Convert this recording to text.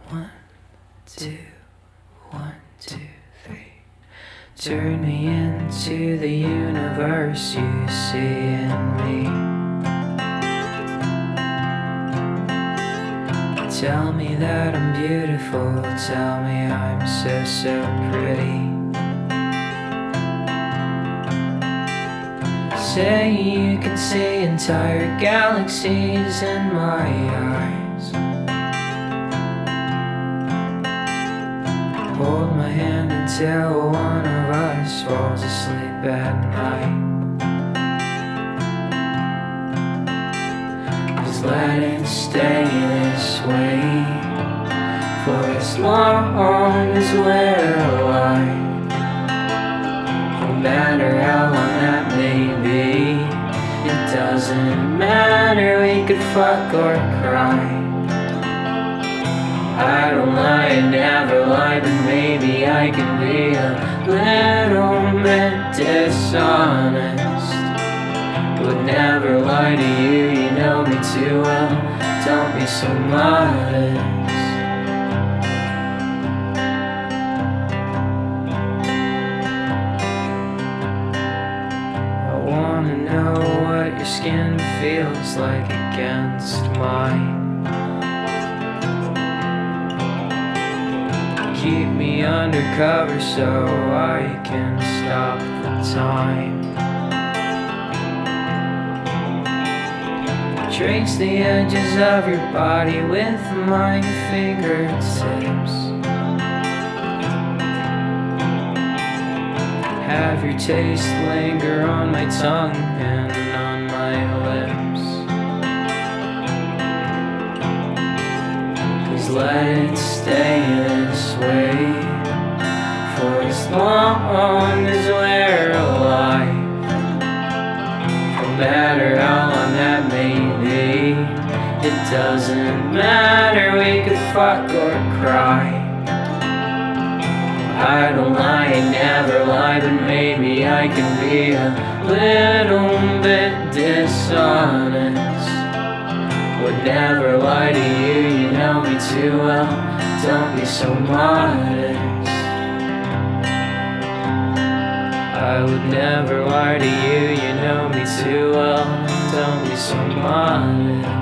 One, two, 1, 2, 3. Turn me into the universe you see in me. Tell me that I'm beautiful, tell me I'm so pretty. Say you can see entire galaxies in my eyes. Hold my hand until one of us falls asleep at night. Just let it stay this way for as long as we're alive. No matter how long that may be, it doesn't matter, we could fuck or cry. I don't lie, I never lie, but maybe I can be a little bit dishonest. Would never lie to you, you know me too well, don't be so modest. I wanna know what your skin feels like against mine. Keep me undercover so I can stop the time. Trace the edges of your body with my fingertips. Have your taste linger on my tongue and on my lips. Please let it stay this way for as long as we're alive. No matter how long that may be, it doesn't matter, we could fuck or cry. I don't lie, I never lie, but maybe I can be a little bit dishonest. Would never lie to you, you know me too well, don't be so modest. I would never lie to you, you know me too well, don't be so modest.